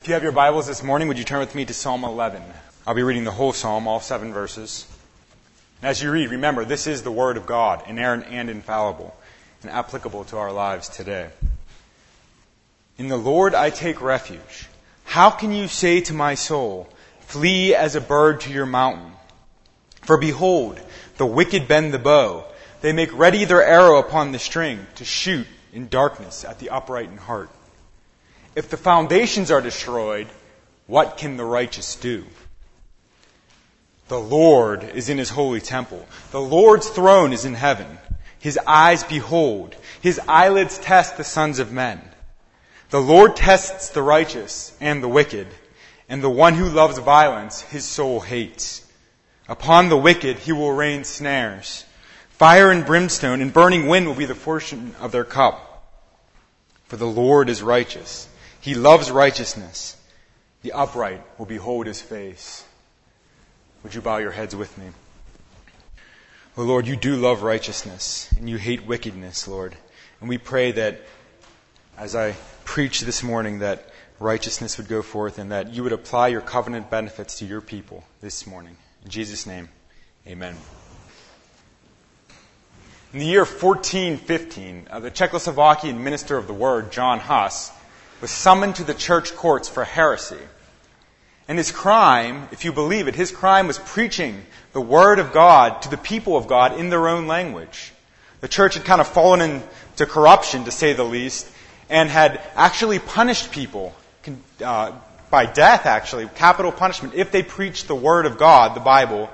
If you have your Bibles this morning, would you turn with me to Psalm 11? I'll be reading the whole psalm, all 7 verses. And as you read, remember, this is the Word of God, inerrant and infallible, and applicable to our lives today. In the Lord I take refuge. How can you say to my soul, flee as a bird to your mountain? For behold, the wicked bend the bow. They make ready their arrow upon the string to shoot in darkness at the upright in heart. If the foundations are destroyed, what can the righteous do? The Lord is in his holy temple. The Lord's throne is in heaven. His eyes behold. His eyelids test the sons of men. The Lord tests the righteous and the wicked, and the one who loves violence his soul hates. Upon the wicked he will rain snares. Fire and brimstone and burning wind will be the portion of their cup. For the Lord is righteous. He loves righteousness. The upright will behold his face. Would you bow your heads with me? Oh Lord, you do love righteousness, and you hate wickedness, Lord. And we pray that as I preach this morning, that righteousness would go forth and that you would apply your covenant benefits to your people this morning. In Jesus' name, amen. In the year 1415, the Czechoslovakian minister of the word, John Huss, was summoned to the church courts for heresy. And his crime, if you believe it, his crime was preaching the word of God to the people of God in their own language. The church had kind of fallen into corruption, to say the least, and had actually punished people by death, actually, capital punishment, if they preached the word of God, the Bible,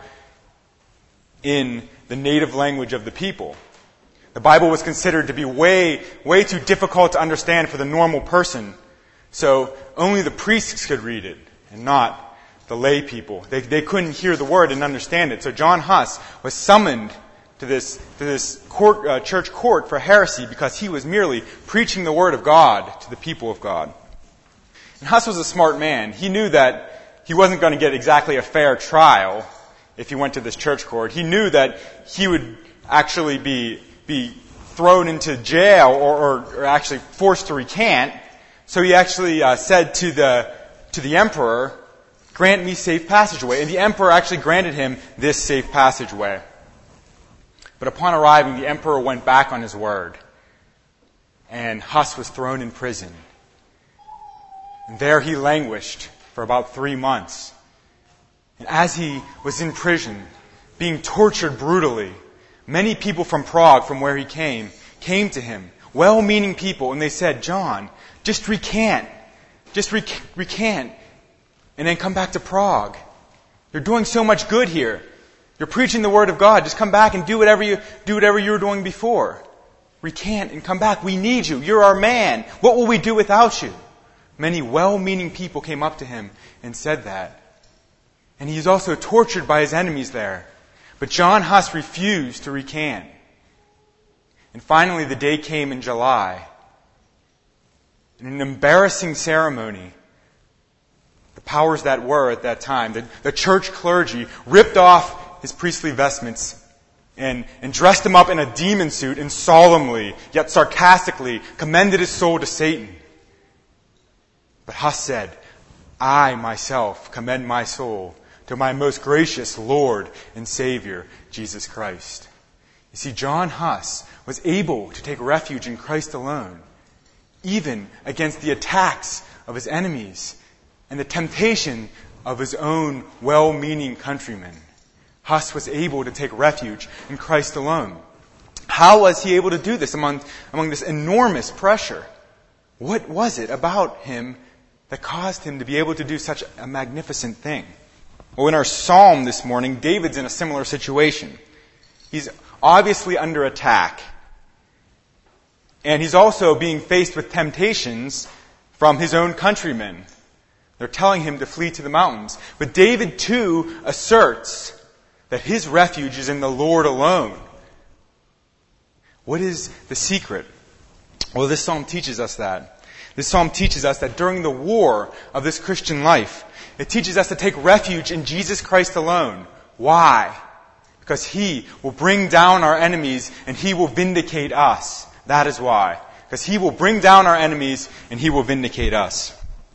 in the native language of the people. The Bible was considered to be way too difficult to understand for the normal person. So only the priests could read it and not the lay people. They couldn't hear the word and understand it. So John Huss was summoned to this church court for heresy because he was merely preaching the word of God to the people of God. And Huss was a smart man. He knew that he wasn't going to get exactly a fair trial if he went to this church court. He knew that he would actually be thrown into jail or actually forced to recant. So he actually said to the emperor, "Grant me safe passageway." And the emperor actually granted him this safe passageway. But upon arriving, the emperor went back on his word. And Huss was thrown in prison. And there he languished for about 3 months. And as he was in prison, being tortured brutally, many people from Prague, from where he came to him, well-meaning people, and they said, "John, just recant. Just recant. And then come back to Prague. You're doing so much good here. You're preaching the word of God. Just come back and do whatever you were doing before. Recant and come back. We need you. You're our man. What will we do without you?" Many well-meaning people came up to him and said that. And he is also tortured by his enemies there. But John Huss refused to recant. And finally the day came in July. In an embarrassing ceremony, the powers that were at that time, the church clergy, ripped off his priestly vestments and dressed him up in a demon suit and solemnly, yet sarcastically, commended his soul to Satan. But Huss said, "I myself commend my soul to my most gracious Lord and Savior, Jesus Christ." You see, John Huss was able to take refuge in Christ alone, even against the attacks of his enemies and the temptation of his own well-meaning countrymen. Huss was able to take refuge in Christ alone. How was he able to do this among this enormous pressure? What was it about him that caused him to be able to do such a magnificent thing? Well, in our psalm this morning, David's in a similar situation. He's obviously under attack. And he's also being faced with temptations from his own countrymen. They're telling him to flee to the mountains. But David, too, asserts that his refuge is in the Lord alone. What is the secret? Well, this psalm teaches us that. This psalm teaches us that during the war of this Christian life, it teaches us to take refuge in Jesus Christ alone. Why? Because He will bring down our enemies and He will vindicate us. That is why. Because He will bring down our enemies and He will vindicate us.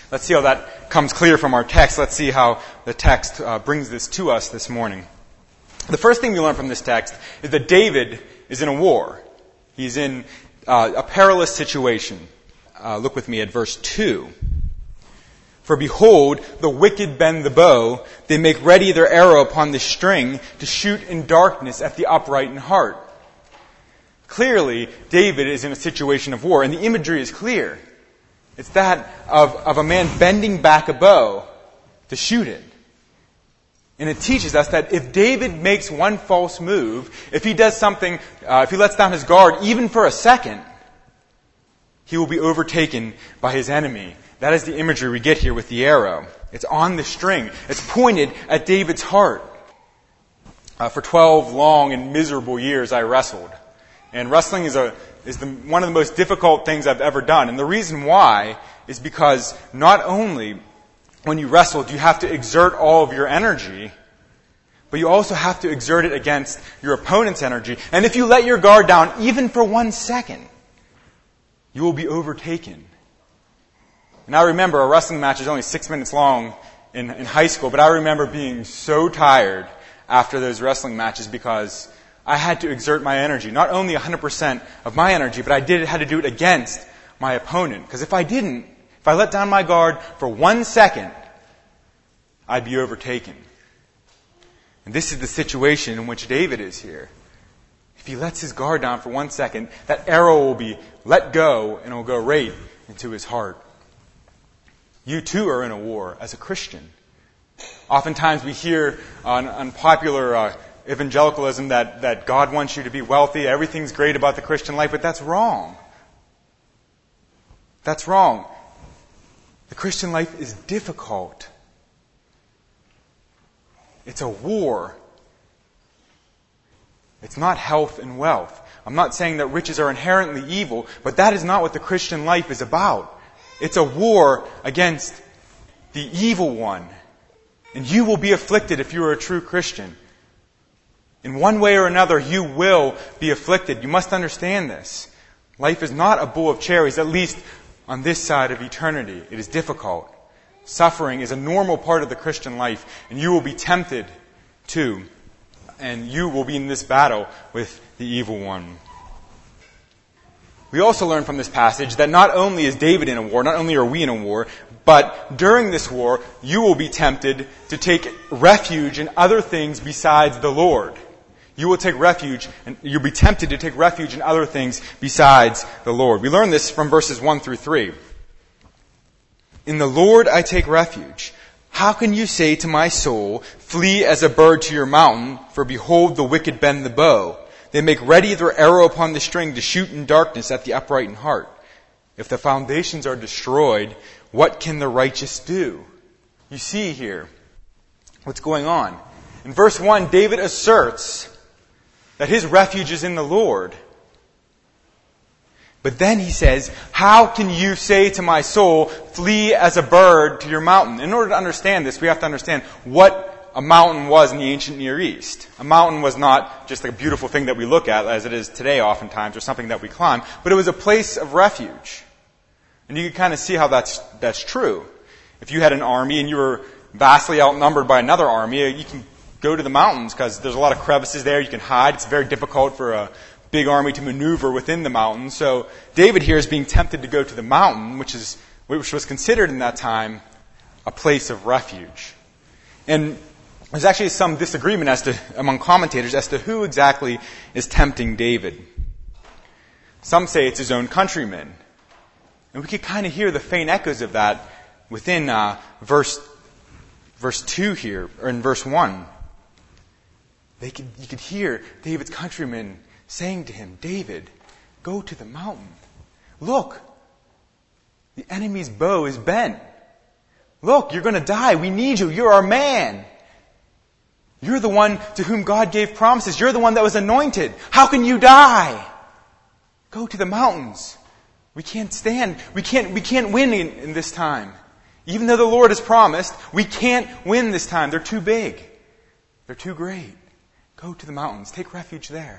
Let's see how that comes clear from our text. Let's see how the text brings this to us this morning. The first thing we learn from this text is that David is in a war. He's in a perilous situation. Look with me at verse 2. For behold, the wicked bend the bow. They make ready their arrow upon the string to shoot in darkness at the upright in heart. Clearly, David is in a situation of war, and the imagery is clear. It's that of a man bending back a bow to shoot it. And it teaches us that if David makes one false move, if he does something, if he lets down his guard even for a second, he will be overtaken by his enemy. That is the imagery we get here with the arrow. It's on the string. It's pointed at David's heart. For 12 long and miserable years, I wrestled. And wrestling is one of the most difficult things I've ever done. And the reason why is because not only when you wrestle do you have to exert all of your energy, but you also have to exert it against your opponent's energy. And if you let your guard down even for 1 second, you will be overtaken. And I remember a wrestling match is only 6 minutes long in high school, but I remember being so tired after those wrestling matches because I had to exert my energy. Not only 100% of my energy, but I had to do it against my opponent. Because if I didn't, if I let down my guard for 1 second, I'd be overtaken. And this is the situation in which David is here. If he lets his guard down for 1 second, that arrow will be let go and it will go right into his heart. You too are in a war as a Christian. Oftentimes we hear on popular evangelicalism that God wants you to be wealthy, everything's great about the Christian life, but that's wrong. That's wrong. The Christian life is difficult. It's a war. It's not health and wealth. I'm not saying that riches are inherently evil, but that is not what the Christian life is about. It's a war against the evil one. And you will be afflicted if you are a true Christian. In one way or another, you will be afflicted. You must understand this. Life is not a bowl of cherries, at least on this side of eternity. It is difficult. Suffering is a normal part of the Christian life, and you will be tempted too. And you will be in this battle with the evil one. We also learn from this passage that not only is David in a war, not only are we in a war, but during this war, you will be tempted to take refuge in other things besides the Lord. You will take refuge, and you'll be tempted to take refuge in other things besides the Lord. We learn this from verses 1 through 3. In the Lord I take refuge. How can you say to my soul, flee as a bird to your mountain, for behold the wicked bend the bow. They make ready their arrow upon the string to shoot in darkness at the upright in heart. If the foundations are destroyed, what can the righteous do? You see here what's going on. In verse 1, David asserts that his refuge is in the Lord. But then he says, how can you say to my soul, flee as a bird to your mountain? In order to understand this, we have to understand what a mountain was in the ancient Near East. A mountain was not just a beautiful thing that we look at, as it is today oftentimes, or something that we climb, but it was a place of refuge. And you can kind of see how that's true. If you had an army and you were vastly outnumbered by another army, you can go to the mountains because there's a lot of crevices there. You can hide. It's very difficult for a big army to maneuver within the mountains. So David here is being tempted to go to the mountain, which was considered in that time a place of refuge. And there's actually some disagreement among commentators as to who exactly is tempting David. Some say it's his own countrymen. And we could kind of hear the faint echoes of that within verse 2 here, or in verse 1. You could hear David's countrymen saying to him, David, go to the mountain. Look, the enemy's bow is bent. Look, you're going to die. We need you. You're our man. You're the one to whom God gave promises. You're the one that was anointed. How can you die? Go to the mountains. We can't stand. We can't win in this time. Even though the Lord has promised, we can't win this time. They're too big. They're too great. Go to the mountains. Take refuge there.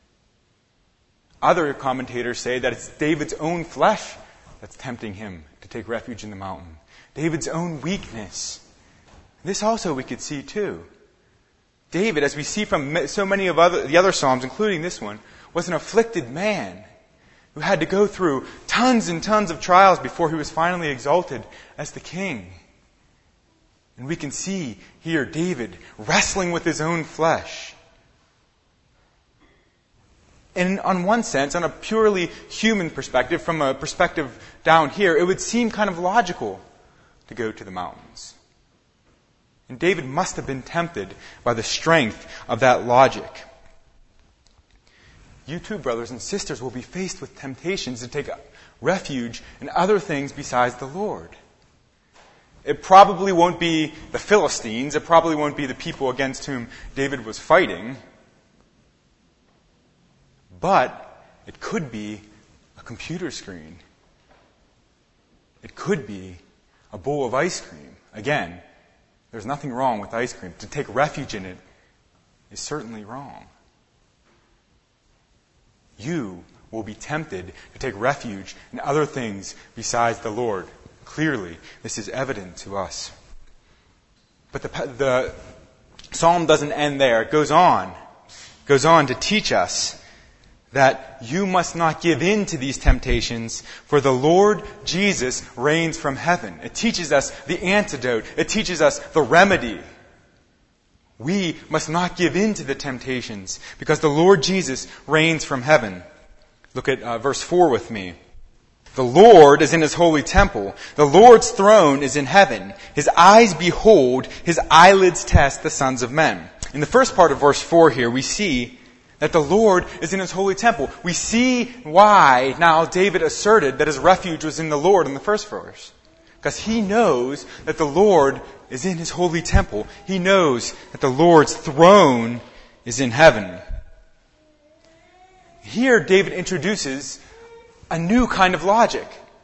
Other commentators say that it's David's own flesh that's tempting him to take refuge in the mountain. David's own weakness. This also we could see too. David, as we see from so many of the other Psalms, including this one, was an afflicted man who had to go through tons and tons of trials before he was finally exalted as the king. And we can see here David wrestling with his own flesh. And on one sense, on a purely human perspective, from a perspective down here, it would seem kind of logical to go to the mountains. And David must have been tempted by the strength of that logic. You too, brothers and sisters, will be faced with temptations to take refuge in other things besides the Lord. It probably won't be the Philistines. It probably won't be the people against whom David was fighting. But it could be a computer screen. It could be a bowl of ice cream. Again, there's nothing wrong with ice cream. To take refuge in it is certainly wrong. You will be tempted to take refuge in other things besides the Lord. Clearly, this is evident to us. But the psalm doesn't end there. It goes on to teach us that you must not give in to these temptations, for the Lord Jesus reigns from heaven. It teaches us the antidote. It teaches us the remedy. We must not give in to the temptations, because the Lord Jesus reigns from heaven. Look at verse 4 with me. The Lord is in His holy temple. The Lord's throne is in heaven. His eyes behold, His eyelids test the sons of men. In the first part of verse 4 here, we see that the Lord is in His holy temple. We see why now David asserted that his refuge was in the Lord in the first verse. Because he knows that the Lord is in His holy temple. He knows that the Lord's throne is in heaven. Here David introduces a new kind of logic.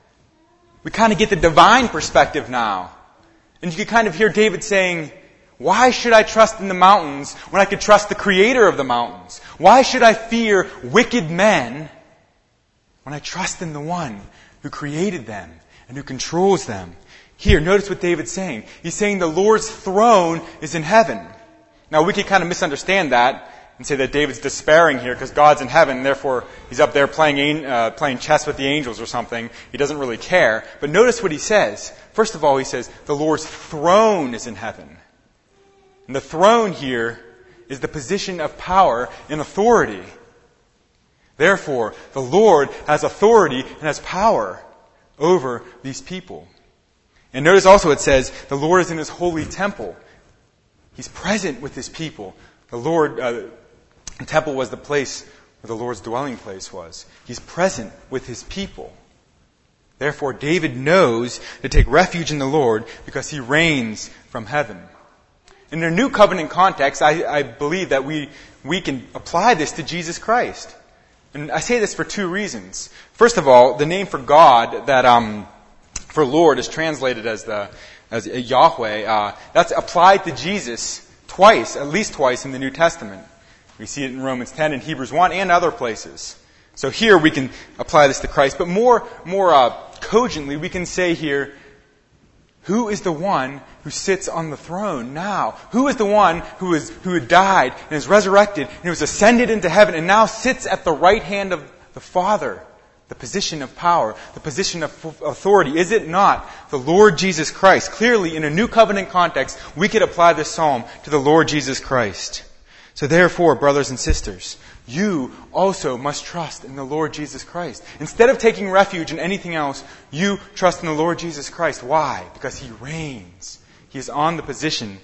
We kind of get the divine perspective now. And you can kind of hear David saying, why should I trust in the mountains when I could trust the Creator of the mountains? Why should I fear wicked men when I trust in the one who created them and who controls them? Here, notice what David's saying. He's saying the Lord's throne is in heaven. Now, we could kind of misunderstand that and say that David's despairing here because God's in heaven, and therefore he's up there playing chess with the angels or something. He doesn't really care. But notice what he says. First of all, he says, the Lord's throne is in heaven. And the throne here is the position of power and authority. Therefore, the Lord has authority and has power over these people. And notice also it says, the Lord is in His holy temple. He's present with His people. The temple was the place where the Lord's dwelling place was. He's present with His people. Therefore, David knows to take refuge in the Lord because He reigns from heaven. In a new covenant context, I believe that we can apply this to Jesus Christ. And I say this for two reasons. First of all, the name for God that for Lord is translated as Yahweh. That's applied to Jesus twice, at least twice in the New Testament. We see it in Romans 10 and Hebrews 1 and other places. So here we can apply this to Christ. But more cogently, we can say here, who is the one who sits on the throne now? Who is the one who had died and is resurrected and was ascended into heaven and now sits at the right hand of the Father? The position of power, the position of authority. Is it not the Lord Jesus Christ? Clearly, in a new covenant context, we could apply this psalm to the Lord Jesus Christ. So therefore, brothers and sisters, you also must trust in the Lord Jesus Christ. Instead of taking refuge in anything else, you trust in the Lord Jesus Christ. Why? Because He reigns. He is on the position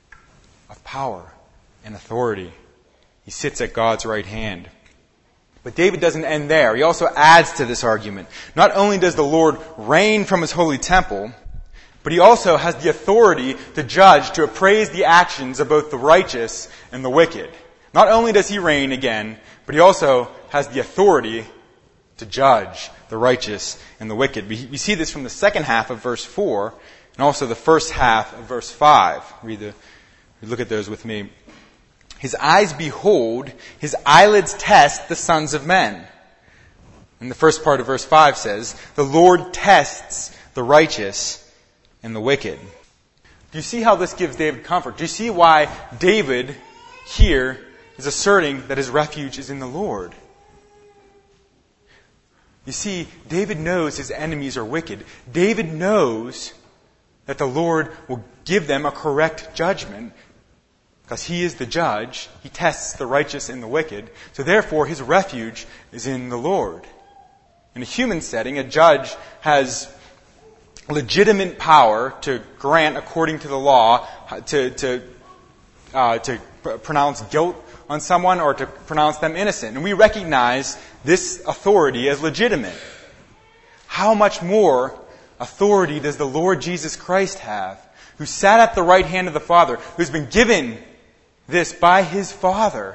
of power and authority. He sits at God's right hand. But David doesn't end there. He also adds to this argument. Not only does the Lord reign from His holy temple, but He also has the authority to judge, to appraise the actions of both the righteous and the wicked. Not only does He reign again, but He also has the authority to judge the righteous and the wicked. We see this from the second half of verse 4 and also the first half of verse 5. Look at those with me. His eyes behold, His eyelids test the sons of men. And the first part of verse 5 says, the Lord tests the righteous and the wicked. Do you see how this gives David comfort? Do you see why David here is asserting that his refuge is in the Lord? You see, David knows his enemies are wicked. David knows that the Lord will give them a correct judgment because he is the judge. He tests the righteous and the wicked. So therefore, his refuge is in the Lord. In a human setting, a judge has legitimate power to grant, according to the law, to pronounce guilt on someone or to pronounce them innocent. And we recognize this authority as legitimate. How much more authority does the Lord Jesus Christ have, who sat at the right hand of the Father, who's been given this by his Father?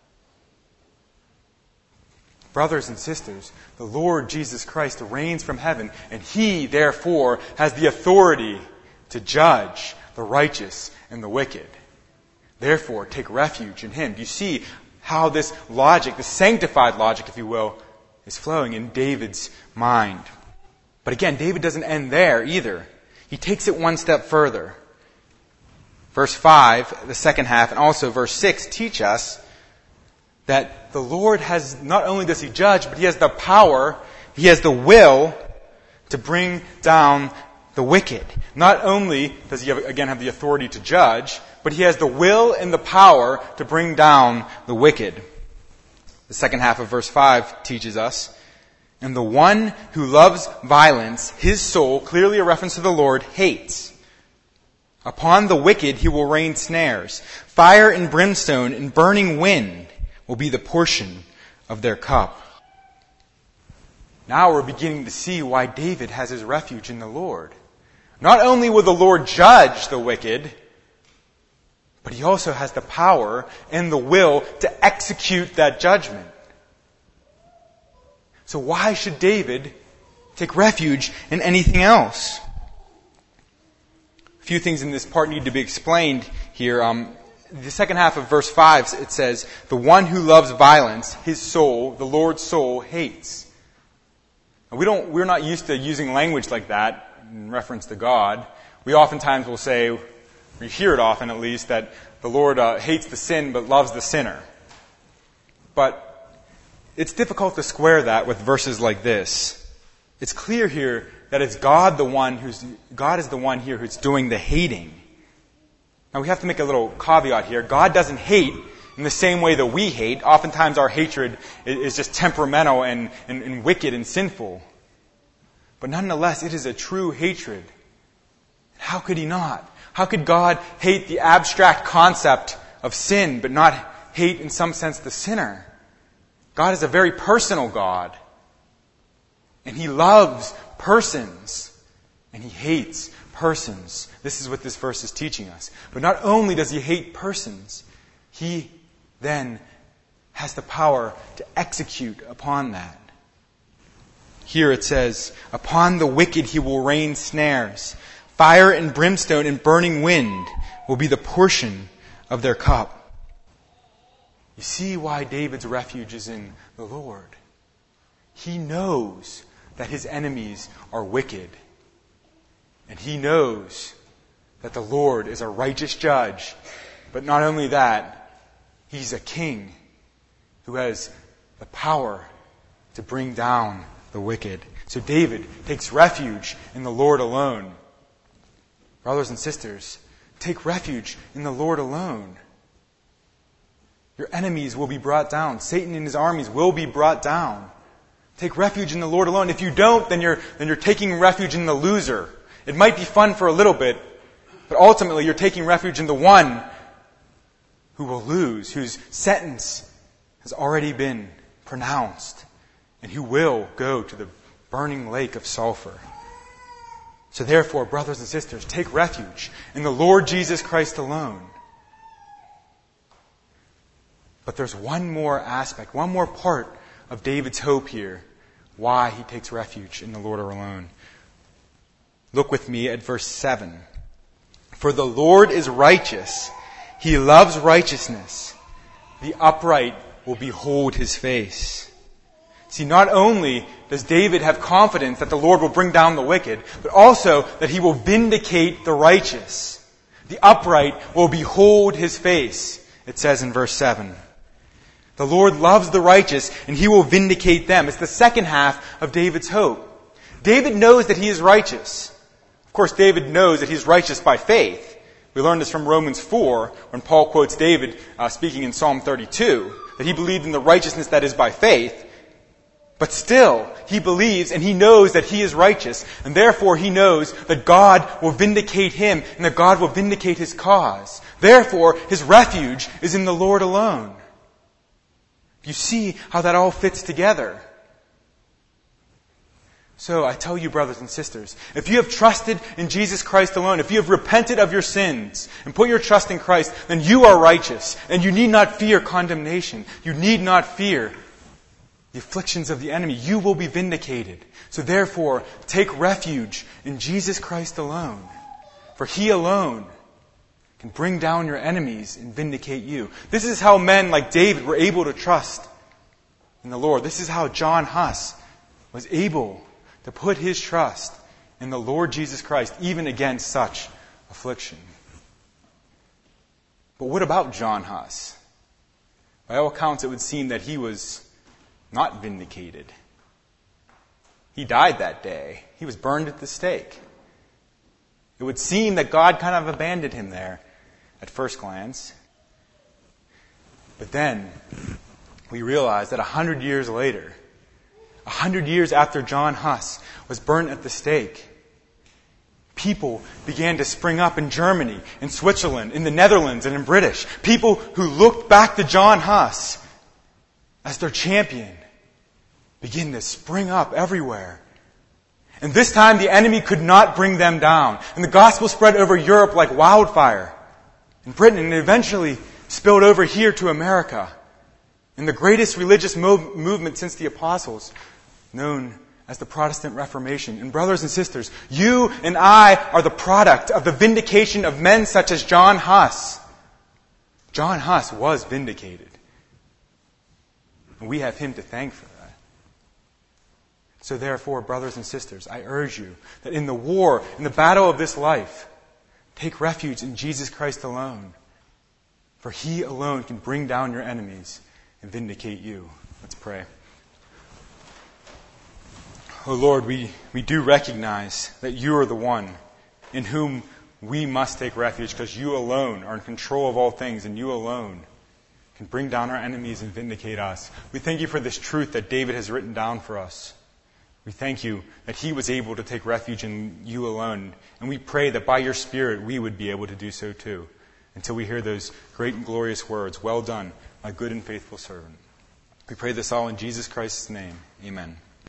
Brothers and sisters, the Lord Jesus Christ reigns from heaven, and he, therefore, has the authority to judge the righteous and the wicked. Therefore, take refuge in him. Do you see how this logic, the sanctified logic, if you will, is flowing in David's mind? But again, David doesn't end there either. He takes it one step further. Verse 5, the second half, and also verse 6 teach us that the Lord has, not only does he judge, but he has the power, he has the will to bring down the wicked. Not only does he have the authority to judge, but he has the will and the power to bring down the wicked. The second half of verse 5 teaches us, and the one who loves violence, his soul, clearly a reference to the Lord, hates. Upon the wicked he will rain snares. Fire and brimstone and burning wind will be the portion of their cup. Now we're beginning to see why David has his refuge in the Lord. Not only will the Lord judge the wicked, but he also has the power and the will to execute that judgment. So why should David take refuge in anything else? A few things in this part need to be explained here. The second half of verse 5, it says, the one who loves violence, his soul, the Lord's soul, hates. And we're not used to using language like that in reference to God. We oftentimes will say, we hear it often at least, that the Lord hates the sin but loves the sinner. But it's difficult to square that with verses like this. It's clear here that it's God is the one here who's doing the hating. Now we have to make a little caveat here. God doesn't hate in the same way that we hate. Oftentimes our hatred is just temperamental and wicked and sinful. But nonetheless, it is a true hatred. How could he not? How could God hate the abstract concept of sin, but not hate in some sense the sinner? God is a very personal God. And he loves persons. And he hates persons. This is what this verse is teaching us. But not only does he hate persons, he then has the power to execute upon that. Here it says, upon the wicked he will rain snares. Fire and brimstone and burning wind will be the portion of their cup. You see why David's refuge is in the Lord. He knows that his enemies are wicked. And he knows that the Lord is a righteous judge. But not only that, he's a king who has the power to bring down the wicked. So David takes refuge in the Lord alone. Brothers and sisters, take refuge in the Lord alone. Your enemies will be brought down. Satan and his armies will be brought down. Take refuge in the Lord alone. If you don't, then you're taking refuge in the loser. It might be fun for a little bit, but ultimately you're taking refuge in the one who will lose, whose sentence has already been pronounced, and who will go to the burning lake of sulfur. So therefore, brothers and sisters, take refuge in the Lord Jesus Christ alone. But there's one more aspect, one more part of David's hope here, why he takes refuge in the Lord alone. Look with me at verse 7. For the Lord is righteous. He loves righteousness. The upright will behold his face. See, not only does David have confidence that the Lord will bring down the wicked, but also that he will vindicate the righteous. The upright will behold his face, it says in verse 7. The Lord loves the righteous, and he will vindicate them. It's the second half of David's hope. David knows that he is righteous. Of course, David knows that he's righteous by faith. We learned this from Romans 4, when Paul quotes David speaking in Psalm 32, that he believed in the righteousness that is by faith. But still, he believes and he knows that he is righteous, and therefore he knows that God will vindicate him and that God will vindicate his cause. Therefore, his refuge is in the Lord alone. You see how that all fits together. So I tell you, brothers and sisters, if you have trusted in Jesus Christ alone, if you have repented of your sins and put your trust in Christ, then you are righteous, and you need not fear condemnation. You need not fear the afflictions of the enemy. You will be vindicated. So therefore, take refuge in Jesus Christ alone. For He alone can bring down your enemies and vindicate you. This is how men like David were able to trust in the Lord. This is how John Huss was able to put his trust in the Lord Jesus Christ, even against such affliction. But what about John Huss? By all accounts, it would seem that he was not vindicated. He died that day. He was burned at the stake. It would seem that God kind of abandoned him there at first glance. But then we realize that 100 years later, 100 years after John Huss was burnt at the stake, people began to spring up in Germany, in Switzerland, in the Netherlands, and in British. People who looked back to John Huss as their champion begin to spring up everywhere. And this time the enemy could not bring them down. And the gospel spread over Europe like wildfire in Britain, and eventually spilled over here to America. In the greatest religious movement since the apostles, known as the Protestant Reformation. And brothers and sisters, you and I are the product of the vindication of men such as John Huss. John Huss was vindicated. And we have him to thank for that. So therefore, brothers and sisters, I urge you that in the war, in the battle of this life, take refuge in Jesus Christ alone. For He alone can bring down your enemies and vindicate you. Let's pray. Oh Lord, we do recognize that You are the one in whom we must take refuge, because You alone are in control of all things, and You alone can bring down our enemies and vindicate us. We thank You for this truth that David has written down for us. We thank You that he was able to take refuge in You alone, and we pray that by Your Spirit we would be able to do so too, until we hear those great and glorious words, "Well done, my good and faithful servant." We pray this all in Jesus Christ's name. Amen.